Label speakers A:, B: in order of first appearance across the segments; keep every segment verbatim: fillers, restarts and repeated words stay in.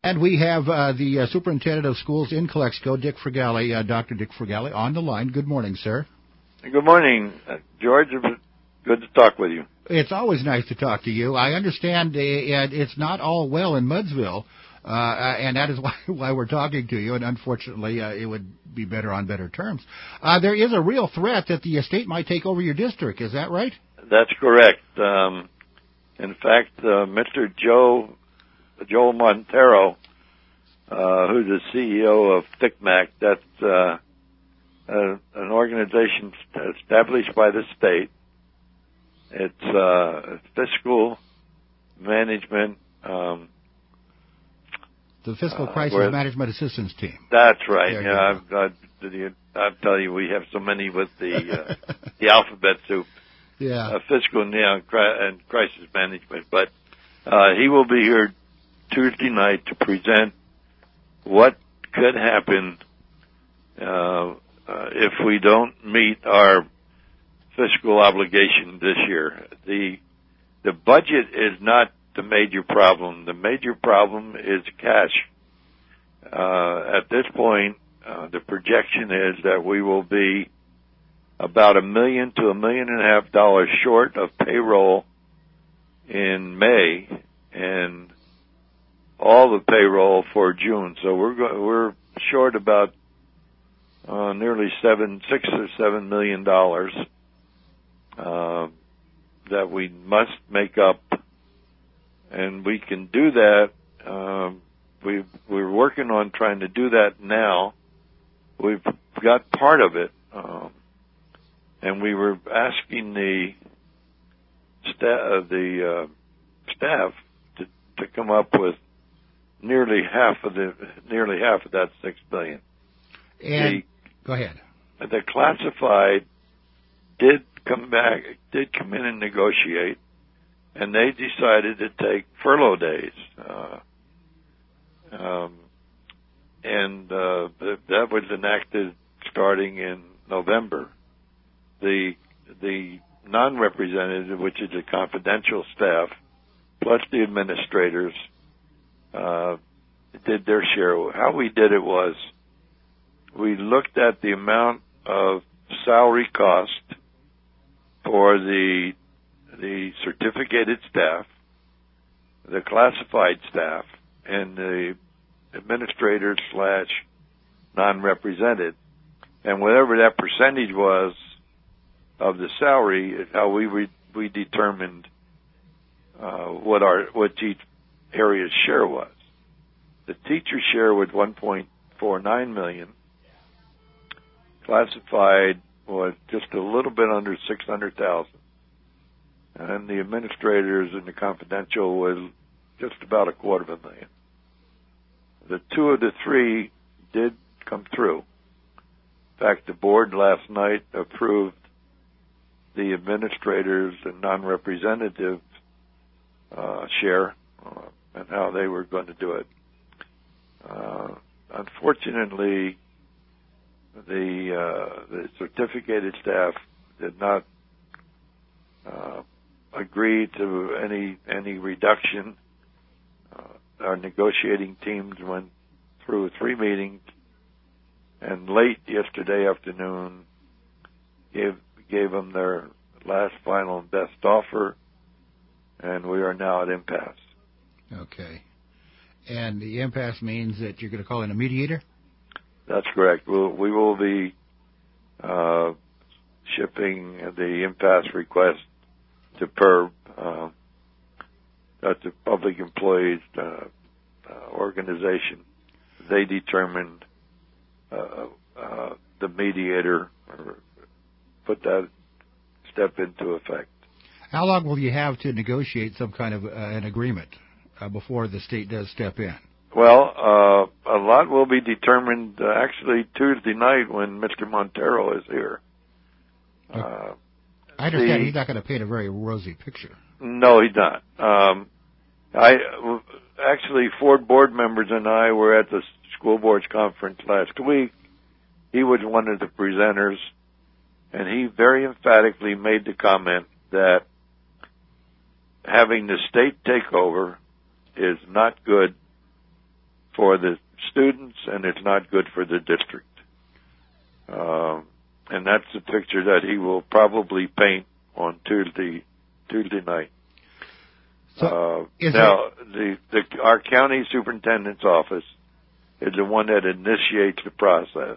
A: And we have uh, the uh, Superintendent of Schools in Calexico, Dick Fratelli, uh, Doctor Dick Fratelli, on the line. Good morning, sir.
B: Good morning, uh, George. Good to talk with you.
A: It's always nice to talk to you. I understand uh, it's not all well in Mudsville, uh, and that is why, why we're talking to you, and unfortunately uh, it would be better on better terms. Uh, there is a real threat that the state might take over your district. Is that right?
B: That's correct. Um, in fact, uh, Mister Joe Joel Montero, uh, who's the C E O of T C M A C, that's uh, uh, an organization established by the state. It's uh, fiscal management. Um,
A: the Fiscal
B: uh,
A: Crisis Management Assistance Team.
B: That's right. Yeah, I've, I've, I'll tell you, we have so many with the uh, the alphabet soup.
A: Yeah.
B: Uh, fiscal and, yeah, and crisis management. But uh, he will be here Tuesday night to present what could happen uh, uh, if we don't meet our fiscal obligation this year. The the budget is not the major problem. The major problem is cash. Uh, at this point, uh, the projection is that we will be about a million to a million and a half dollars short of payroll in May and all the payroll for June. So we're go- we're short about uh, nearly seven, six or seven million dollars uh, that we must make up, and we can do that. Uh, we we're working on trying to do that now. We've got part of it, um, and we were asking the sta- uh, the uh, staff to to come up with nearly half of the nearly half of that six billion.
A: And
B: the,
A: go ahead.
B: The classified did come back, did come in and negotiate, and they decided to take furlough days, uh, um, and uh, that was enacted starting in November. The the non-representative, which is the confidential staff, plus the administrators, Uh, did their share. How we did it was we looked at the amount of salary cost for the the certificated staff, the classified staff, and the administrators slash non-represented, and whatever that percentage was of the salary is how we we, we determined uh, what our what each area's share was. The teacher share was one point four nine million. Classified was just a little bit under six hundred thousand. And the administrators and the confidential was just about a quarter of a million. The two of the three did come through. In fact, the board last night approved the administrators and non-representative uh, share uh, and how they were going to do it. Uh, unfortunately, the uh, the certificated staff did not uh, agree to any any reduction. Uh, our negotiating teams went through three meetings, and late yesterday afternoon gave gave them their last, final, and best offer, and we are now at impasse.
A: Okay. And the impasse means that you're going to call in a mediator?
B: That's correct. We'll, we will be uh, shipping the impasse request to P E R B. Uh, that's a public employees uh, uh, organization. They determined uh, uh, the mediator, or put that step into effect.
A: How long will you have to negotiate some kind of uh, an agreement uh, before the state does step in?
B: Well, uh, a lot will be determined uh, actually Tuesday night when Mister Montero is here. Uh,
A: I understand
B: the,
A: he's not going to paint a very rosy picture.
B: No, he's not. Um, I actually, Ford board members and I were at the school board's conference last week. He was one of the presenters, and he very emphatically made the comment that having the state take over is not good for the students, and it's not good for the district. Um, and that's the picture that he will probably paint on Tuesday Tuesday night.
A: So
B: uh,
A: is
B: now,
A: it...
B: the, the our county superintendent's office is the one that initiates the process,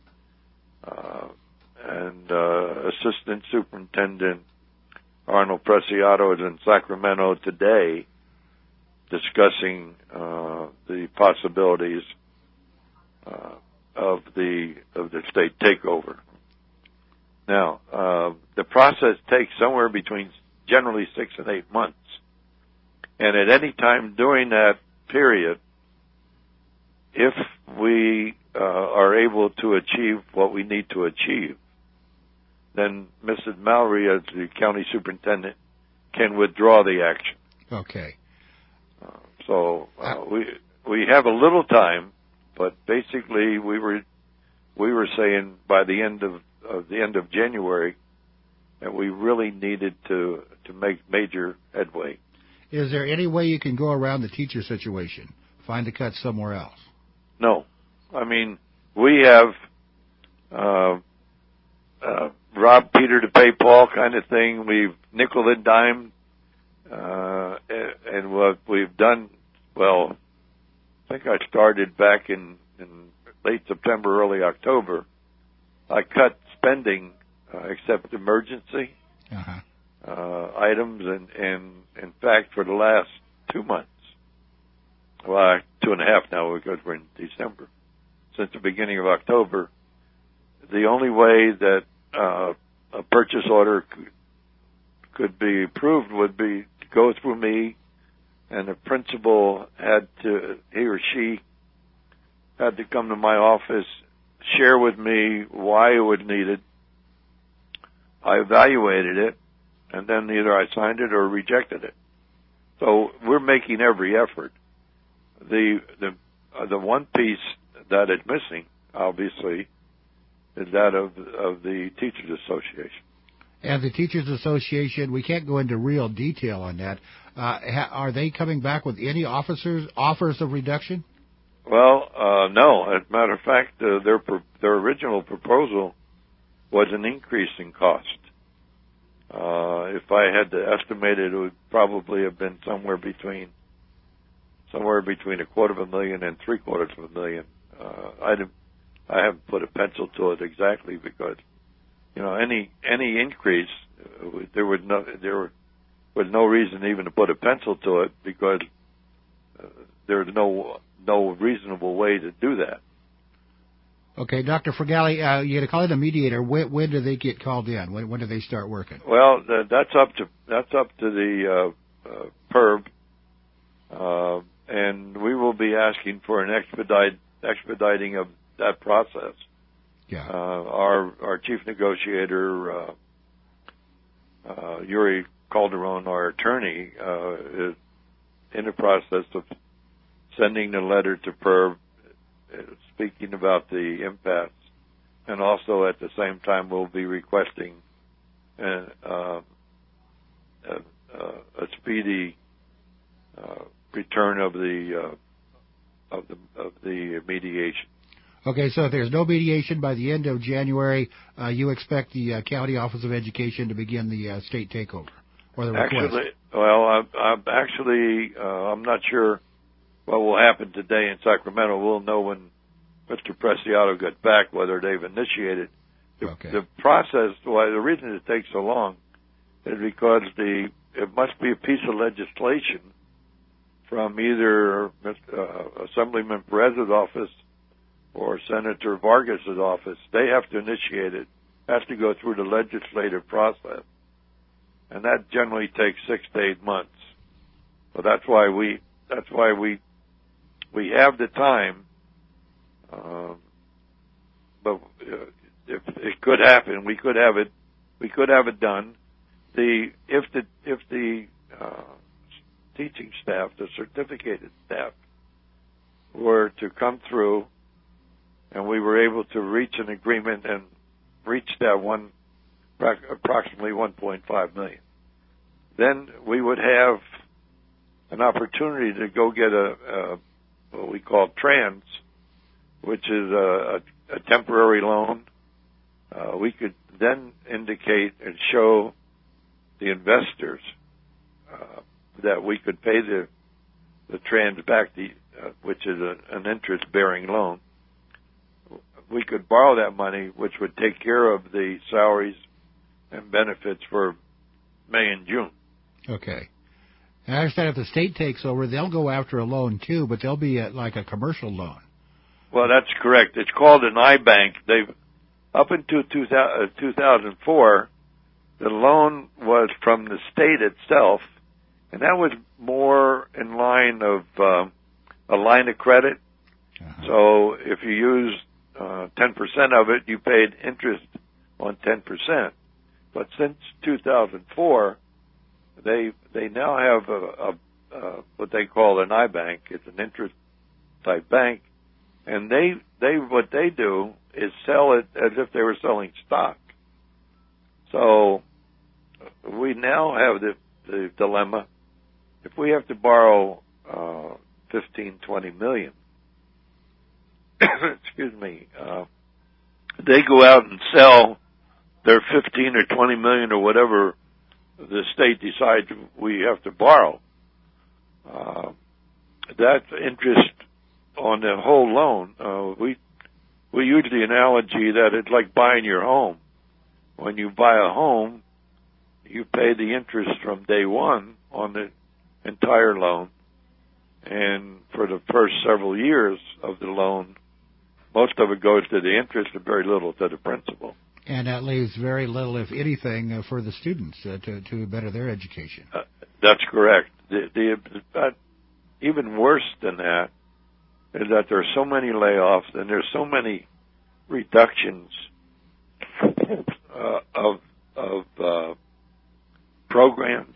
B: uh, and uh, Assistant Superintendent Arnold Preciado is in Sacramento today, discussing uh, the possibilities uh, of the of the state takeover. Now, uh, the process takes somewhere between generally six and eight months, and at any time during that period, if we uh, are able to achieve what we need to achieve, then Missus Mallory, as the county superintendent, can withdraw the action.
A: Okay.
B: Uh, so uh, we we have a little time, but basically we were we were saying by the end of, of the end of January that we really needed to to make major headway.
A: Is there any way you can go around the teacher situation? Find a cut somewhere else?
B: No, I mean we have uh, uh, robbed Peter to pay Paul kind of thing. We've nickel and dime. Uh, and what we've done, well, I think I started back in, in late September, early October. I cut spending, uh, except emergency
A: uh-huh.
B: uh, items, and, and in fact, for the last two months, well, two and a half now because we're in December, since the beginning of October, the only way that uh, a purchase order could, could be approved would be to go through me, and the principal had to, he or she had to come to my office, share with me why it was needed. I evaluated it, and then either I signed it or rejected it. So we're making every effort. The the uh, the one piece that is missing, obviously, is that of of the Teachers Association.
A: And the Teachers Association, we can't go into real detail on that. Uh, ha- are they coming back with any officers offers of reduction?
B: Well, uh, no. As a matter of fact, uh, their pro- their original proposal was an increase in cost. Uh, if I had to estimate it, it would probably have been somewhere between somewhere between a quarter of a million and three quarters of a million. Uh, I didn't, I haven't put a pencil to it exactly because, you know, any any increase, uh, there was no there was no reason even to put a pencil to it because uh, there's no no reasonable way to do that.
A: Okay, Doctor Fragale, uh, you got to call it a mediator. When, when do they get called in? When, when do they start working?
B: Well, the, that's up to that's up to the uh, uh, P E R B, uh, and we will be asking for an expedite expediting of that process.
A: Yeah.
B: Uh, our our chief negotiator, uh, uh, Yuri Calderon, our attorney, uh, is in the process of sending the letter to P E R B, uh, speaking about the impasse, and also at the same time we'll be requesting uh, uh, a, a speedy uh, return of the uh, of the of the mediation.
A: Okay, so if there's no mediation by the end of January, uh, you expect the uh, County Office of Education to begin the uh, state takeover or the request?
B: Actually, well, I'm, I'm actually uh, I'm not sure what will happen today in Sacramento. We'll know when Mister Preciado gets back whether they've initiated the,
A: okay.
B: the process. Why the reason it takes so long is because the it must be a piece of legislation from either uh, Assemblyman Perez's office or Senator Vargas's office. They have to initiate it. It has to go through the legislative process, and that generally takes six to eight months. So that's why we that's why we we have the time. Um, but uh, if it could happen, we could have it. We could have it done. The if the if the uh, teaching staff, the certificated staff, were to come through, and we were able to reach an agreement and reach that one approximately one point five million, then we would have an opportunity to go get a, a what we call trans, which is a, a, a temporary loan. Uh, we could then indicate and show the investors uh, that we could pay the the trans back, the, uh, which is a, an interest-bearing loan. We could borrow that money, which would take care of the salaries and benefits for May and June.
A: Okay. And I understand if the state takes over, they'll go after a loan too, but they'll be a, like a commercial loan.
B: Well, that's correct. It's called an iBank. They've up until two thousand four, the loan was from the state itself, and that was more in line of uh, a line of credit. Uh-huh. So if you used uh, ten percent of it, you paid interest on ten percent. But since two thousand four, they they now have a, a, a what they call an iBank. It's an interest type bank, and they they what they do is sell it as if they were selling stock. So we now have the, the dilemma: if we have to borrow uh, fifteen, twenty million, excuse me, uh, they go out and sell their fifteen or twenty million or whatever the state decides we have to borrow. Uh, that interest on the whole loan, uh, we we use the analogy that it's like buying your home. When you buy a home, you pay the interest from day one on the entire loan, and for the first several years of the loan, most of it goes to the interest and very little to the principal.
A: And that leaves very little, if anything, uh, for the students uh, to, to better their education.
B: Uh, that's correct. The, the, but even worse than that is that there are so many layoffs and there's so many reductions uh, of of uh, programs.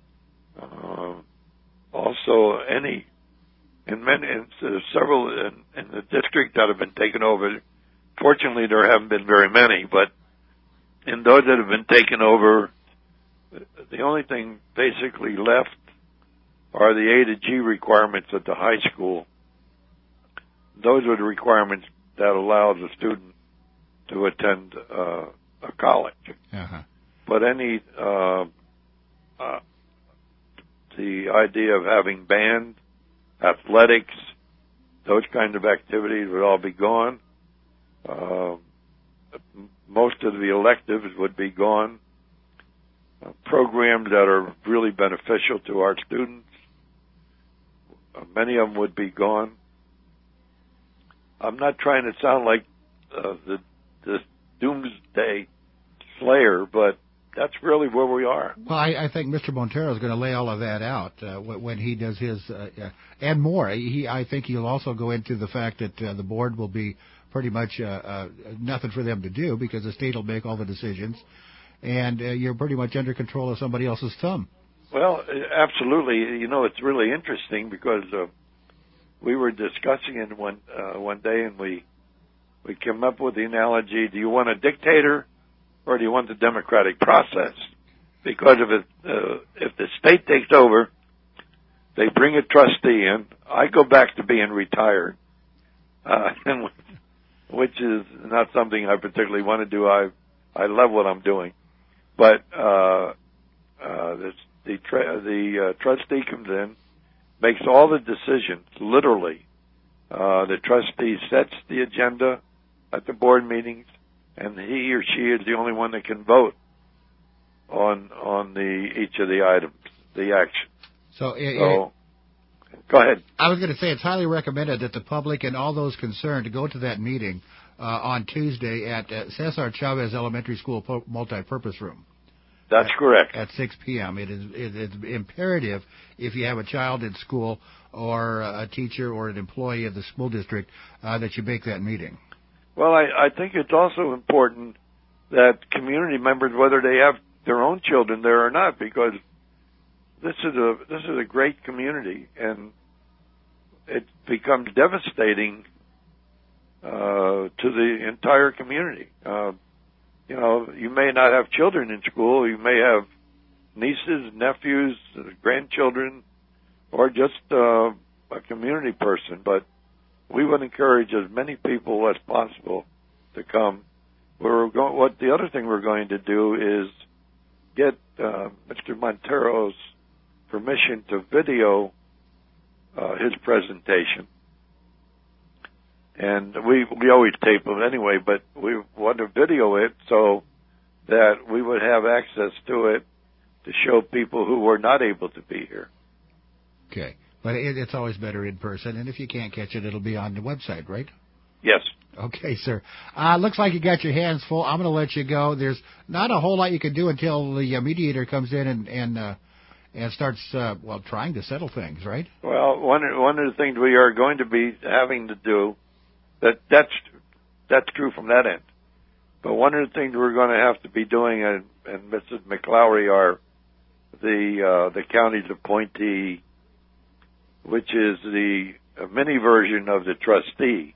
B: Uh, also, any in many in several in, in the district that have been taken over. Fortunately, there haven't been very many, but in those that have been taken over, the only thing basically left are the A to G requirements at the high school. Those are the requirements that allow the student to attend uh, a college.
A: Uh-huh.
B: But any uh, uh, the idea of having band, athletics, those kind of activities would all be gone. Uh, most of the electives would be gone. Uh, programs that are really beneficial to our students, uh, many of them would be gone. I'm not trying to sound like uh, the, the doomsday slayer, but that's really where we are.
A: Well, I, I think Mister Montero is going to lay all of that out uh, when he does his, uh, uh, and more. He, I think he'll also go into the fact that uh, the board will be pretty much uh, uh, nothing for them to do because the state will make all the decisions, and uh, you're pretty much under control of somebody else's thumb.
B: Well, absolutely. You know, it's really interesting because uh, we were discussing it one uh, one day, and we we came up with the analogy: do you want a dictator, or do you want the democratic process? Because if it, uh, if the state takes over, they bring a trustee in. I go back to being retired, uh, which is not something I particularly want to do. I I love what I'm doing, but uh, uh, the the, tra- the uh, trustee comes in, makes all the decisions. Literally, uh, the trustee sets the agenda at the board meetings, and he or she is the only one that can vote on on the each of the items, the action.
A: So, it,
B: so it, go ahead.
A: I was going to say it's highly recommended that the public and all those concerned to go to that meeting uh, on Tuesday at uh, Cesar Chavez Elementary School po- multi-purpose room.
B: That's
A: at,
B: correct.
A: At six p.m. It is it, it's imperative if you have a child in school or a teacher or an employee of the school district uh, that you make that meeting.
B: Well, I, I think it's also important that community members, whether they have their own children there or not, because this is a this is a great community, and it becomes devastating uh, to the entire community. Uh, you know, you may not have children in school. You may have nieces, nephews, grandchildren, or just uh, a community person, but we would encourage as many people as possible to come. We're going, what the other thing we're going to do is get uh, Mister Montero's permission to video uh, his presentation. And we we always tape them anyway, but we want to video it so that we would have access to it to show people who were not able to be here.
A: Okay. But it, it's always better in person, and if you can't catch it, it'll be on the website, right?
B: Yes.
A: Okay, sir. Uh, looks like you got your hands full. I'm going to let you go. There's not a whole lot you can do until the uh, mediator comes in and and, uh, and starts, uh, well, trying to settle things, right?
B: Well, one one of the things we are going to be having to do, that that's that's true from that end. But one of the things we're going to have to be doing, and, and Missus McLaury, are the uh, the county's appointee, which is the mini version of the trustee.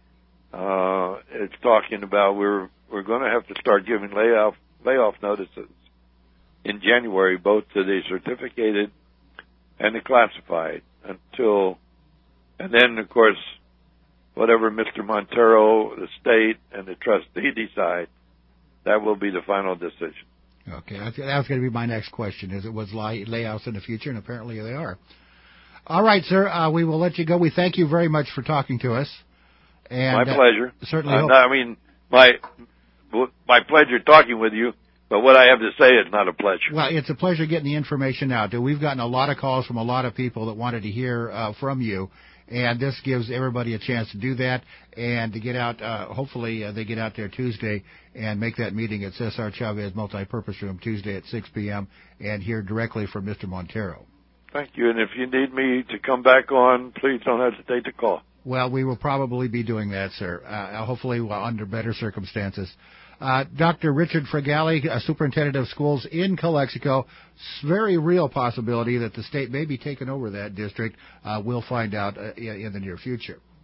B: Uh, it's talking about we're we're going to have to start giving layoff layoff notices in January, both to the certificated and the classified, until, and then of course, whatever Mister Montero, the state, and the trustee decide, that will be the final decision.
A: Okay, that was going to be my next question. Is it was lay, layoffs in the future, and apparently they are. All right, sir. Uh, we will let you go. We thank you very much for talking to us. And,
B: my pleasure.
A: Uh, certainly.
B: Uh,
A: hope-
B: no, I mean, my my pleasure talking with you. But what I have to say is not a pleasure.
A: Well, it's a pleasure getting the information out. We've gotten a lot of calls from a lot of people that wanted to hear uh, from you, and this gives everybody a chance to do that and to get out. Uh, hopefully, uh, they get out there Tuesday and make that meeting at Cesar Chavez Multipurpose Room Tuesday at six p.m. and hear directly from Mister Montero.
B: Thank you. And if you need me to come back on, please don't hesitate to call.
A: Well, we will probably be doing that, sir, uh, hopefully well, under better circumstances. Uh, Doctor Richard Fregali, uh, Superintendent of Schools in Calexico, very real possibility that the state may be taking over that district. Uh, we'll find out uh, in the near future.